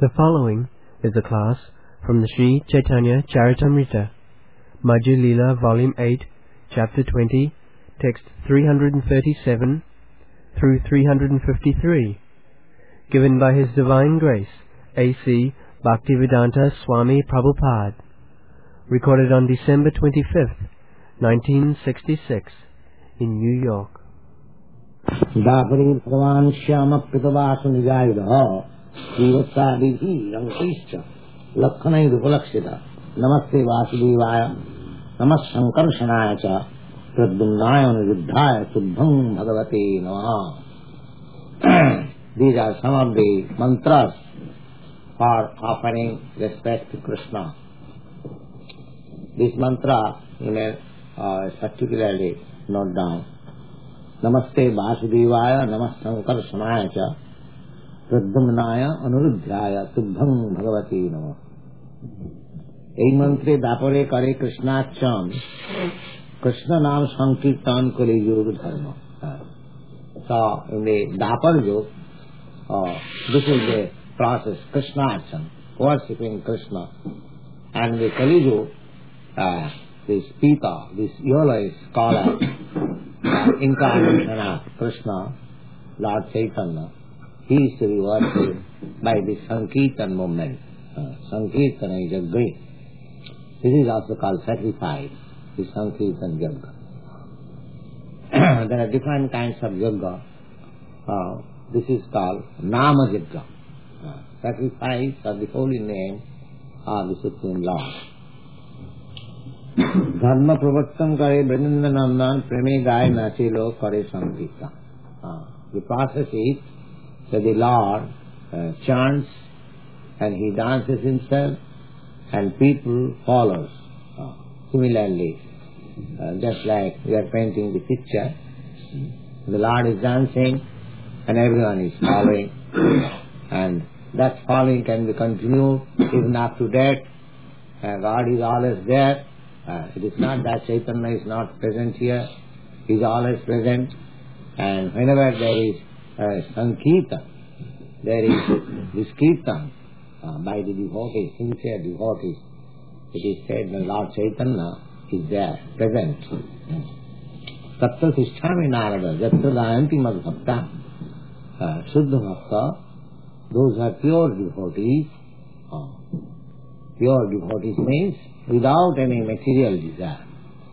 The following is a class from the Sri Chaitanya Charitamrita, Madhya Leela, Volume 8, Chapter 20, Text 337 through 353, given by His Divine Grace, A.C. Bhaktivedanta Swami Prabhupada, recorded on December 25th, 1966, in New York. Dapari Bhagavan Shyama Pitavasu Nijayudaha Jivasadihi Rankischa Lakhanai Rupalakshita Namaste Vasudevaya Namas Sankarshanaya Cha Pradyumnaya Niruddhaya Tubbham Bhagavate Namaha. These are some of the mantras for offering respect to Krishna. This mantra you may particularly note down. Namaste Vasudevaya Namas Sankarshanaya Cha Pradyumnaya Anuruddhaya Tubbham Bhagavate Namaha. এই মন্ত্রে দাপরে করে কৃষ্ণার্চন কৃষ্ণ নাম সংকীর্তন করে যোগ ধর্ম. So in the Dapar Yog, this is the process, Krishna Archan, worshipping Krishna. And the Kali Yog, this Pita, this Yola is called as incarnation of Krishna, Lord Chaitanya. He is to be worshipped by the Sankirtan movement. Sankirtana is a great. This is also called sacrifice, the Sankirtan Yoga. There are different kinds of yoga. This is called Nama Yoga, sacrifice of the holy name of the Supreme Lord. Dharma Pravartan Kare Brindana Nandan Preme Gai Nache Lo Kare Sankirtan. The process is that the Lord chants and he dances himself and people follows. Similarly, just like we are painting the picture, the Lord is dancing and everyone is following, and that following can be continued even up to death. God is always there. It is not that Chaitanya is not present here. He is always present, and whenever there is Sankirtan, there is this Kirtan by the devotees, sincere devotees. It is said that Lord Chaitanya is there, present. Tattva Sishthami Narada, Jatra Dayanti Mad Bhakta, Shuddha Bhakta, those are pure devotees. Pure devotees means without any material desire.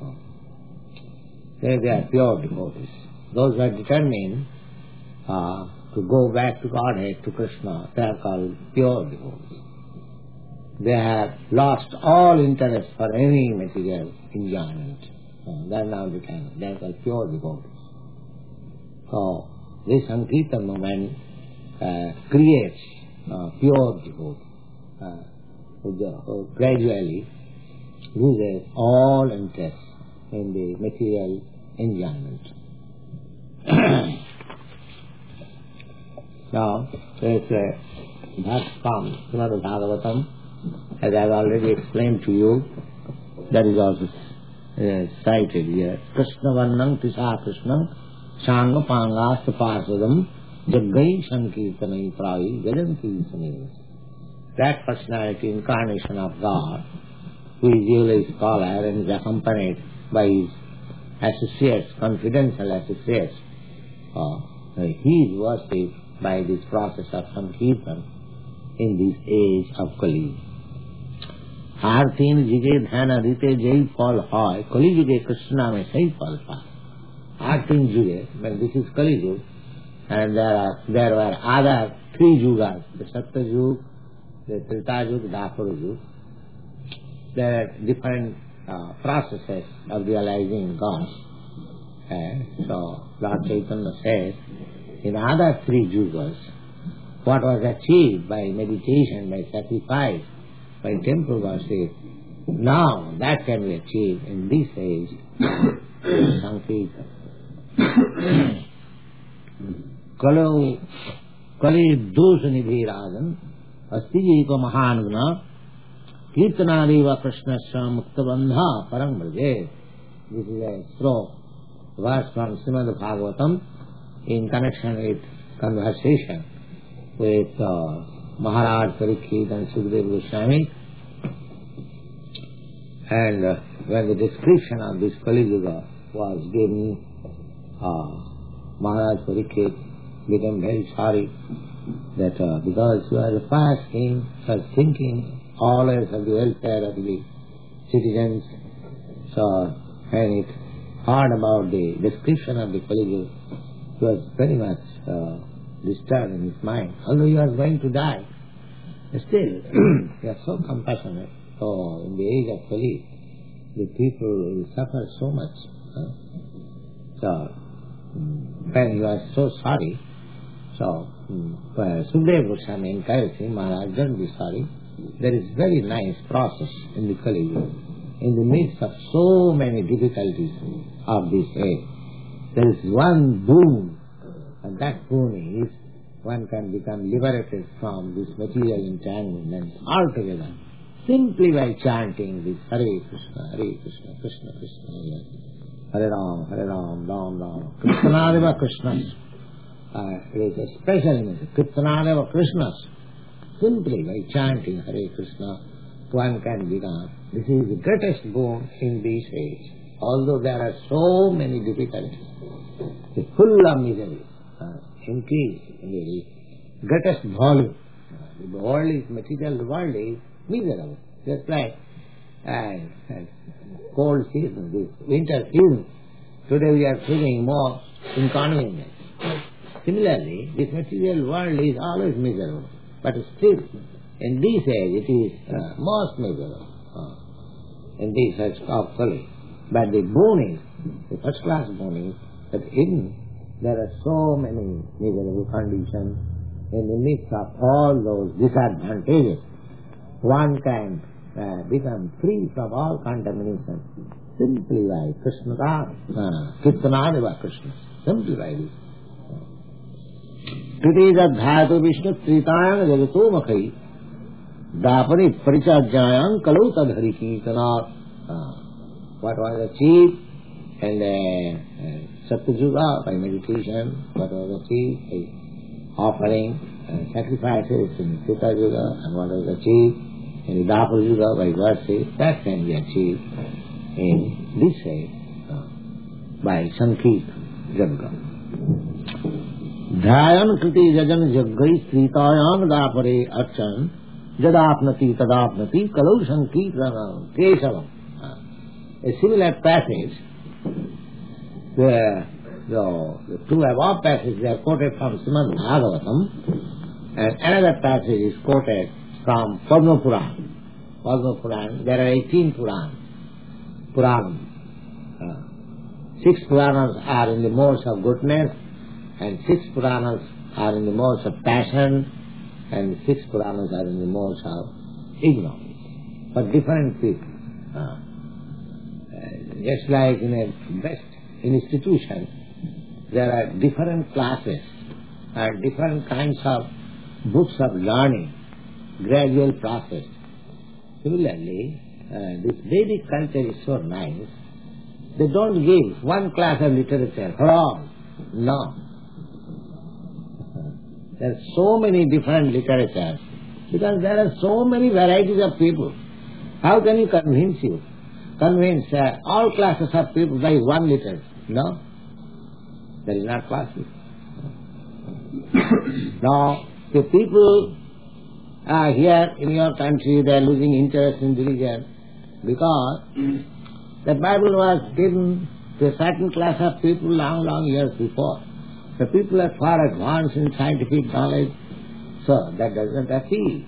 They are pure devotees. Those who are determined to go back to Godhead, to Krishna, they are called pure devotees. They have lost all interest for any material enjoyment. They are now determined. They are called pure devotees. So, this Sankirtan movement creates pure devotees. Gradually loses all interest in the material enjoyment. Now, there is a verse from Srimad Bhagavatam, as I have already explained to you, that is also cited here. Krishna Vannam Tisa Krishnam Shanga Pangas Pasadam Jaggai Sankirtanai Pravi Vedanti Samev. That personality, incarnation of God, who is usually a scholar and is accompanied by his associates, confidential associates, he is worshipped by this process of Sankirtan in this age of Kali. Artin Jige Dhana Rite Jai Phal Hoy, Kali Juge Krishna Mein Sai Phal Paay. Artin Juge, when this is Kali Yug, and there were other three Yugas, the Satya Yug, the Treta Yug, Dapar Yug. There are different processes of realizing God. So Lord Chaitanya says, in other three yugas, what was achieved by meditation, by sacrifice, by temple worship, now that can be achieved in this age, Sankirtan. Kali Dosha Nidhi Rajan, Asti Eka Mahanagna, Kirtanadeva Krishnasya Muktabandha Parang Braje. This is a slow verse from Srimad Bhagavatam in connection with conversation with Maharaj Parikshit and Sukadeva Goswami. And when the description of this Kali Yuga was given, Maharaj Parikshit became very sorry that because you are the past king, you are thinking always of the welfare of the citizens. So when it heard about the description of the Kali Yuga, he was very much disturbed in his mind. Although you are going to die, still you are so compassionate. So in the age of Kali, the people will suffer so much. So when you are so sorry, so Sukadeva Goswami encouraged him, Maharaj, don't be sorry. There is very nice process in the Kali Yuga. In the midst of so many difficulties of this age, there is one boon, and that boon is one can become liberated from this material entanglement altogether, simply by chanting this Hare Krishna, Krishna Krishna, Hare Ram, Ram Ram, Kirtanadeva Krishnas. It is a special image, Kirtanadeva Krishnas. Simply by chanting Hare Krishna, one can become. This is the greatest boon in this age. Although there are so many difficulties, the full of misery increase in the greatest volume. The world is material, the world is miserable. Just like cold season, this winter season. Today we are feeling more inconvenience. Similarly, this material world is always miserable. But still, in this age, it is most miserable. In this age of Kali. But the boon is, the first class boon is, that there are so many miserable conditions. In the midst of all those disadvantages, one can become free from all contamination simply by Krishna, Kirtanadeva Krishna, simply by this. Tritijadhyayatu Vishnu Tritayana Jagato Makai Dapani Parichajayam Kalau Tadhari Kirtanat. What was achieved in Satyuga by meditation, what was achieved by offering sacrifices in Treta Yuga, and what was achieved in the Dapur Yuga by worship, that can be achieved in this age by Sankirtan Jagga. Dhyayan kriti jajan jaggai stritayan dapare archan jadapnati tadapnati kalau sankirtanam kesavam. A similar passage, the two above passages they are quoted from Srimad Bhagavatam, and another passage is quoted from Padma Purana. Padma Purana, there are 18 Puranas. 6 Puranas are in the modes of goodness, and 6 Puranas are in the modes of passion, and 6 Puranas are in the modes of ignorance. For different people. Just like in a best institution, there are different classes and different kinds of books of learning, gradual process. Similarly, this Vedic culture is so nice. They don't give one class of literature for all. No. There are so many different literatures because there are so many varieties of people. How can you convince all classes of people by one literature? No. That is not possible. Now, the people here in your country, they are losing interest in religion because the Bible was given to a certain class of people long years before. The people are far advanced in scientific knowledge, so that doesn't appeal.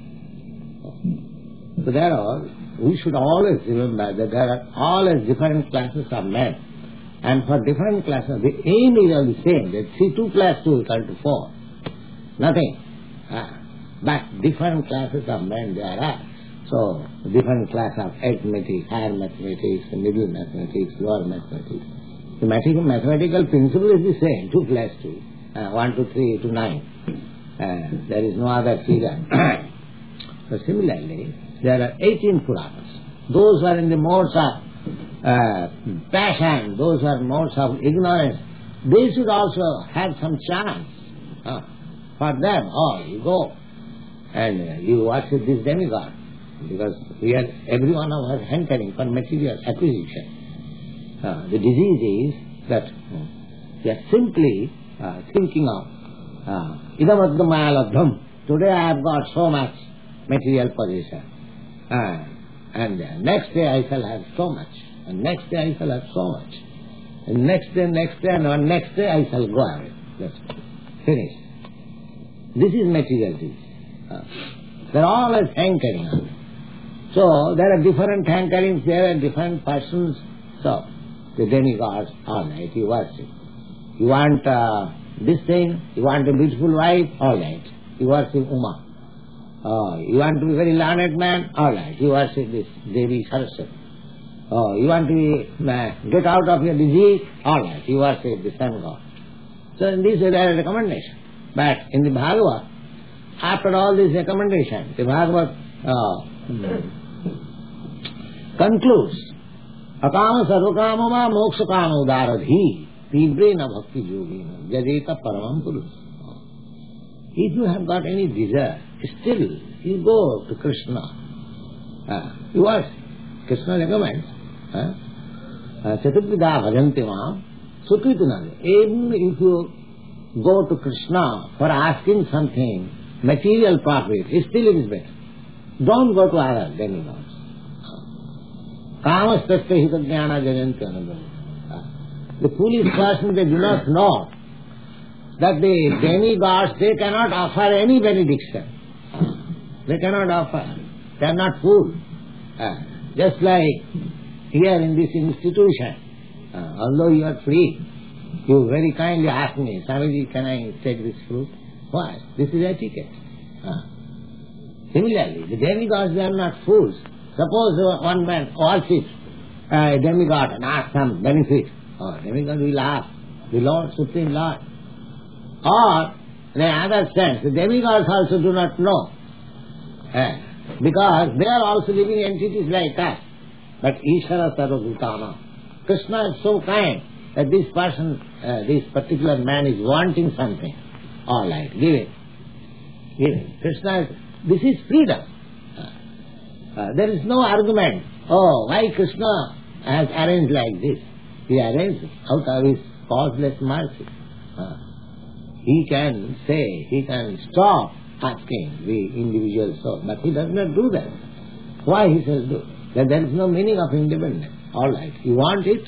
So therefore, we should always remember that there are always different classes of men. And for different classes, the aim is all the same. That 2 plus 2 equal to 4. Nothing. But different classes of men there are. So, different class of arithmetic, higher mathematics, middle mathematics, lower mathematics. The mathematical principle is the same, 2 plus 2. 1 to 3 to 9. There is no other figure. So similarly, there are 18 Puranas. Those who are in the modes of passion, those who are modes of ignorance, they should also have some chance. For them, you go. and you worship this demigod, because every one of us hankering for material acquisition. The disease is that we are simply thinking of idam maya labdham. Today I have got so much material possession, and next day I shall have so much, and next day I shall have so much, and next day, and next day I shall go away. That's finished. This is material disease. They are always hankering on. So there are different hankerings, there are different persons. So the demigods, all right, you worship. You want this thing, you want a beautiful wife, all right, you worship Uma. You want to be a very learned man, all right, you worship this Devi Saraswati. You want to get out of your disease, all right, you worship the sun god. So in this way there are recommendations. But in the Bhagavad, after all these recommendations, the Bhagavad concludes, Akama sarvakama ma moksha kama udaradhi tibrena bhakti yogina jadeta paramam purus. If you have got any desire, still you go to Krishna. You worship. Krishna recommends. Chaturvida bhajanti mam sukritunade. Even if you go to Krishna for asking something, material profit, still it is better. Don't go to other demigods. Kamastasya hita jnana jayanti anandam. The foolish person, they do not know that the demigods, they cannot offer any benediction. They cannot offer. They are not fools. Just like here in this institution, although you are free, you very kindly ask me, Swamiji, can I take this fruit? Why? This is etiquette. Similarly, the demigods, they are not fools. Suppose one man worships a demigod and asks some benefit. Demigod will ask, the Lord, Supreme Lord. Or, in another sense, the demigods also do not know. Because they are also living entities like us. But Ishvara Sarvabhutana. Krishna is so kind that this person, this particular man is wanting something. All right, give it. Give it. Krishna is, this is freedom. There is no argument. Oh, why Krishna has arranged like this? He arranged it out of his causeless mercy. He can say, he can stop asking the individual soul, but he does not do that. Why he shall do? That there is no meaning of independence. All right, you want it?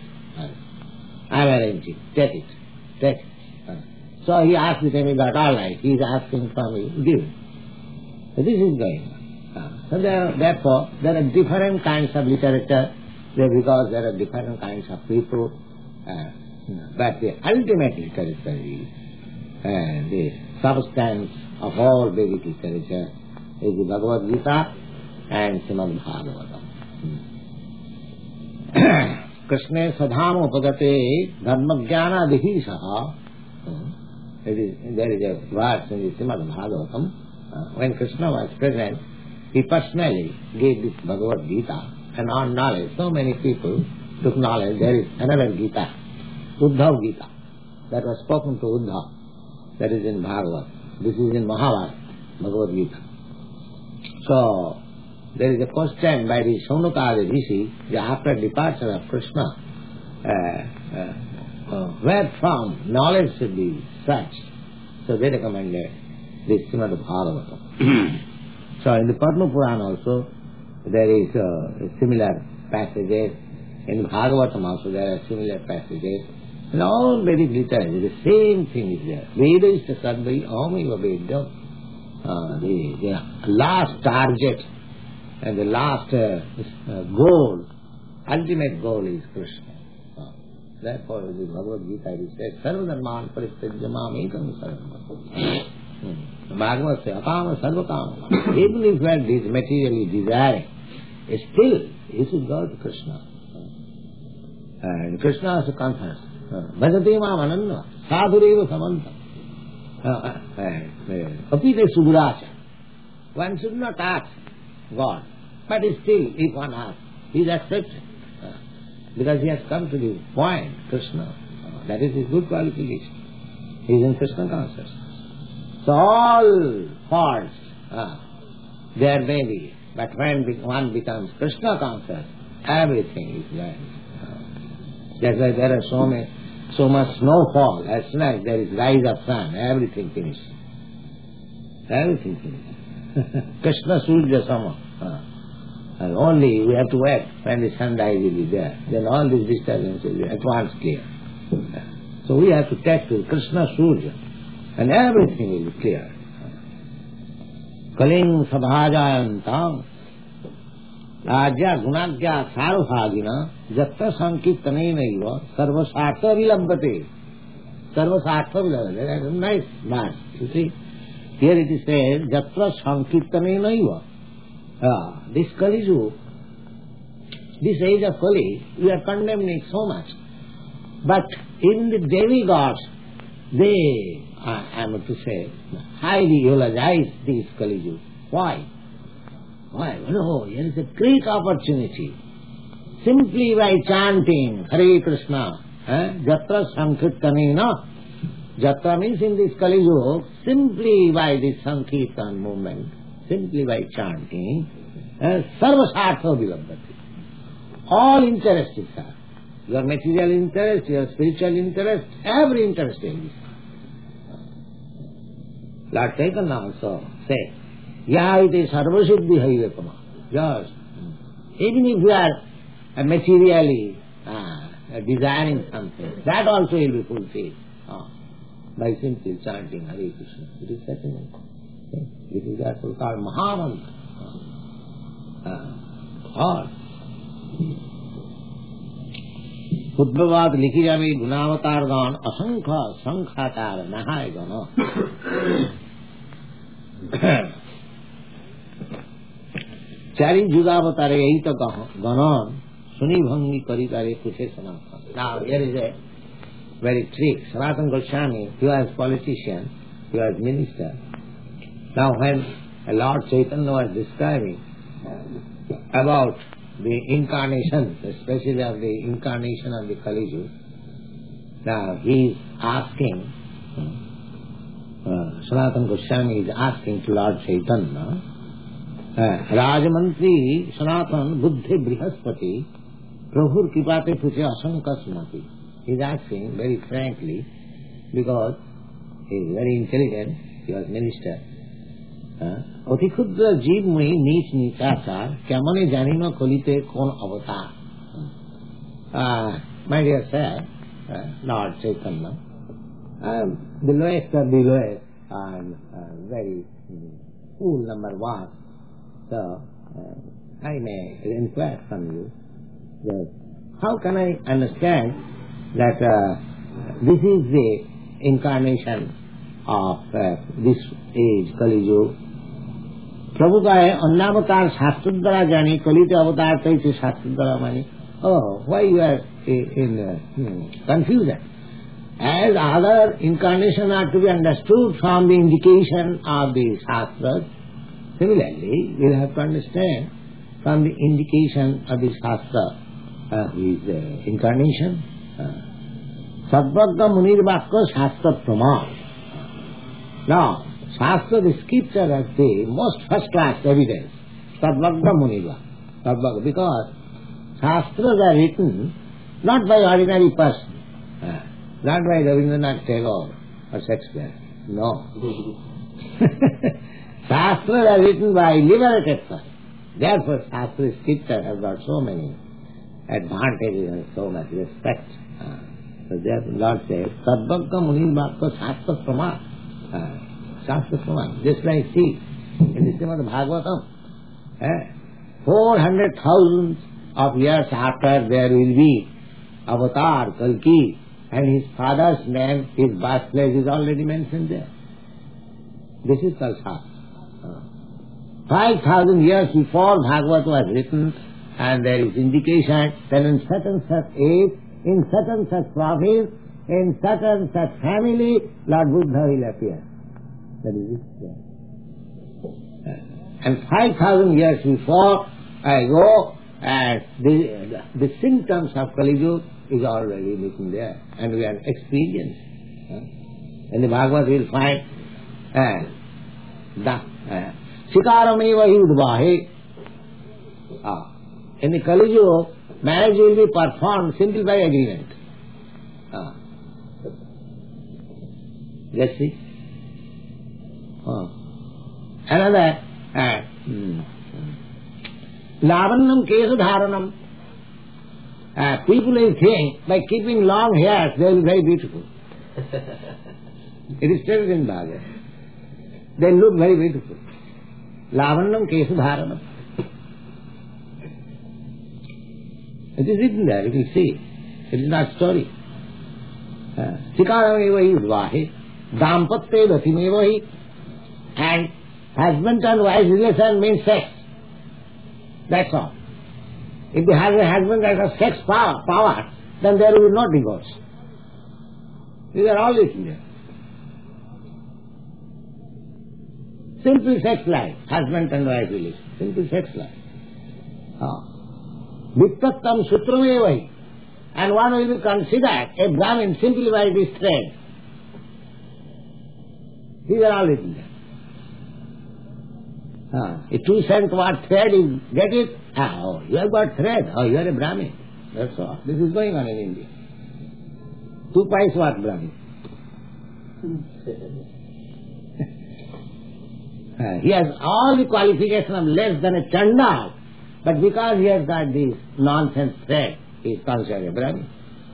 I am arranging. Take it. Take it. So he asked the demigod, all right, he is asking from me, give it. So this is going on. So therefore, there are different kinds of literature, because there are different kinds of people. But the ultimate literature is, the substance of all Vedic literature is the Bhagavad Gita and Srimad Bhagavatam. Krishna sadham upadate dharma-jnana dihishaha. There is a verse in the Srimad Bhagavatam. When Krishna was present, he personally gave this Bhagavad Gita, and on knowledge, so many people took knowledge. There is another Gita, Uddhav Gita, that was spoken to Uddhav, that is in Bhagavad. This is in Mahabharata, Bhagavad Gita. So, there is a question by the Shaunaka Rishi, after departure of Krishna, where from knowledge should be searched. So they recommended this Srimad Bhagavatam. So in the Padma Purana also, there is similar passages. In Bhagavatam also there are similar passages. In all Vedic literature, the same thing is there. Veda is the Sadvai Omaiva Vedam. The last target and the last goal, ultimate goal is Krishna. Therefore, in the Bhagavad Gita it says, Sarvadharman Paristajya Mam Ekam Saranam. Bhagavad says, Akama Sarvakama. Even if you are materially desiring, still you should go to Krishna. And Krishna is a confess. Bhajate Mam Ananda, Sadhureva Samanta. Apite Suduracha. One should not ask God. But still, if one asks, he is accepted. Because he has come to the point, Krishna. That is his good qualification. He is in Krishna consciousness. So all faults there may be. But when one becomes Krishna conscious, everything is there. That's why there are so much snowfall. As soon as there is rise of sun, everything finished. Everything finished. Krishna Surya Sama. And only we have to wait when the sunrise will be there. Then all these disturbances will be at once clear. So we have to take to Krishna Surya, and everything will be clear. Kaling sabhajayantam Rajya gunagya sarvagina jatta sankirtanenaiva sarvasartha vilambate. Sarvasartha vilambate. That's a nice verse. You see, here it is said, jatta sankirtanenaiva. This Kali Yuga, this age of Kali, we are condemning so much. But in the demigods, they, I am to say, highly eulogize this Kali Yuga. Why? Why? No, here is a great opportunity. Simply by chanting Hare Krishna, Jatra Sankirtanena, Jatra means in this Kali Yuga, simply by this Sankirtan movement, simply by chanting, Sarvasartha Vilambati. All interests are. Your material interest, your spiritual interest, every interest in this. Lord Chaitanya also said, Yahavite sarvasiddhi haivekama. Just, even if you are materially desiring something, that also will be fulfilled by simply chanting Hare Krishna. It is certain. It is therefore called Mahamantra. और उद्भवाद लिखी जावे गुणावतार गान असंख्य संख्याकार नहाय गण चारि जुगावतारे यही तो गणन सुनी भंगी करी तारे पूछे सनातन. Now here is a very trick. Sanatana Goswami, he was politician, he was minister. Now when Lord Chaitanya was describing about the incarnation, especially of the incarnation of the Kali Yuga, now he is asking, Sanatana Goswami is asking to Lord Chaitanya, Rajamantri Sanatana Buddhi Brihaspati Prabhur Kipate Puche Asanka Sumati. He is asking very frankly, because he is very intelligent, he was minister. অতি ক্ষুদ্র জীবময়ী নিচ নিচাচার কেমনে জানি না কলিতে কোন অবতার. My dear sir, Lord Chaitanya, the lowest of the lowest and very fool number one. So I may inquire from you that how can I understand that this is the incarnation of this age, Kali Yuga. प्रभु का है अन्नावतार शास्त्र द्वारा जानी कलित अवतार कैसे शास्त्र द्वारा मानी. Oh, why you are in confusion? As other incarnations are to be understood from the indication of the Shastras, similarly, we have to understand from the indication of the Shastra his incarnation. Sadvagga Munir Vakka Shastra Praman. Now, Shastra, the scripture has the most first-class evidence. Sadvagga Munir Vakka. Because Shastras are written not by ordinary person. Not by Rabindranath Tagore or Shakespeare. No. Shastras are written by liberated person. Therefore, Shastra scripture has got so many advantages and so much respect. So therefore, Lord says, Sadvagga Munir Vakka Shastra Prama. Shastra Prama. Just like see, in the Srimad Bhagavatam, 400,000 of years after there will be Avatar, Kalki, and his father's name, his birthplace is already mentioned there. This is called Shastra. 5,000 years before Bhagavad was written, and there is indication that in such and such age, in such and such province, in such and such family, Lord Buddha will appear. That is it. And 5,000 years before I go, and the symptoms of Kali Yuga is already written there, and we are experienced. In the Bhagavad we will find Sikarameva hi udvahe. In the Kali Yuga, marriage will be performed simply by agreement. Let's see. Another, Lavannam Kesu Dharanam. People will think by keeping long hairs they will be very beautiful. It is stated in Bhagavad. They look very beautiful. Lavannam Kesu Dharanam. It is written there, you will see. It is not story. Sikarameva hi udvahe, dampatte dhatimeva hi. And husband and wife relation means sex. That's all. If the husband has a sex power, then there will be no divorce. These are all written there. Simple sex life, husband and wife relation. Simple sex life. Vittattam sutramevahi. And one will be considered a Brahmin simply by this thread. These are all written there. A 2 cent worth thread, you get it? Oh, you have got thread. Oh, you are a Brahmin. That's all. This is going on in India. 2 paise worth Brahmin. He has all the qualifications of less than a Chandal, but because he has got this nonsense thread, he is considered a Brahmin.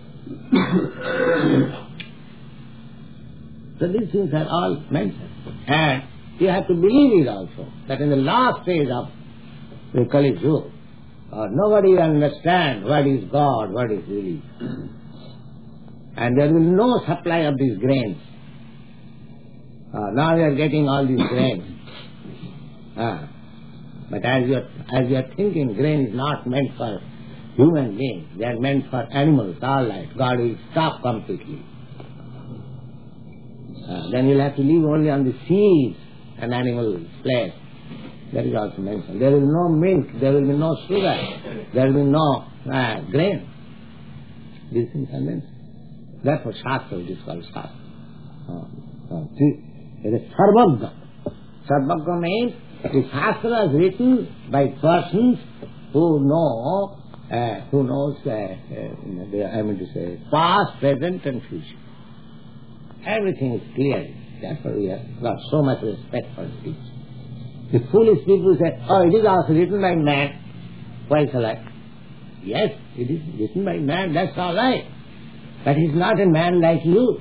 So these things are all mentioned. And you have to believe it also, that in the last stage of the Kali Yuga, nobody understands what is God, what is really. And there will be no supply of these grains. Now we are getting all these grains. But as you are thinking, grain is not meant for human beings. They are meant for animals, all right. God will stop completely. Then you'll have to live only on the seeds and animal flesh. That is also mentioned. There will be no milk, there will be no sugar, there will be no grain. These things are mentioned. Therefore Shastra is called Shastra. It is Sarvagga. Sarvagga means the Shastra is written by persons who knows past, present and future. Everything is clear. Therefore we have got so much respect for speech. The foolish people say, oh, it is also written by man. Why shall I? Yes, it is written by man, that's all right. But he is not a man like you.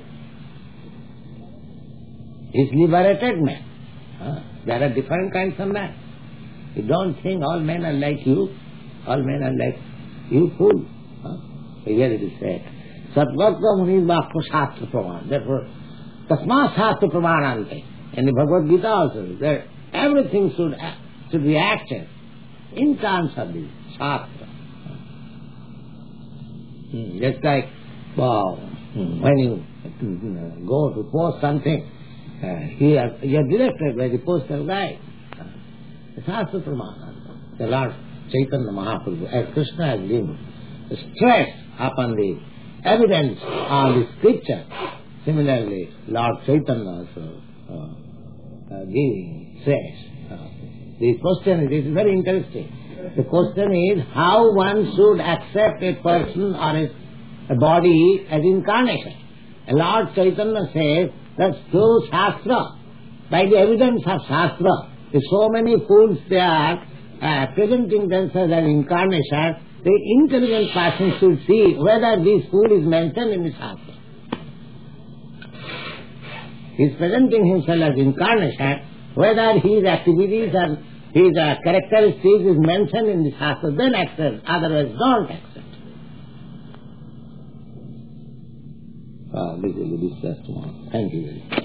He is liberated man. There are different kinds of men. You don't think all men are like you. All men are like you, fool. Here it is said. Satvakva Muni Vakha Shastra Praman. Therefore, Tasma Shastra Pramanante. And the Bhagavad Gita also, that everything should be acted in terms of the Shastra. Just like when you go to post something, you are directed by the postal guy. The Shastra Pramana. The Lord Chaitanya Mahaprabhu, as Krishna has given stress upon the evidence on the scripture, similarly Lord Chaitanya also giving stress. The question is very interesting. The question is how one should accept a person or a body as incarnation. And Lord Chaitanya says that through Shastra, by the evidence of Shastra, if so many fools they are presenting themselves as incarnation, the intelligent person should see whether this fool is mentioned in the Shastra. He is presenting himself as incarnation, whether his activities and his characteristics is mentioned in the Shastra, then accept, otherwise don't accept. This will be discussed tomorrow. Thank you very much.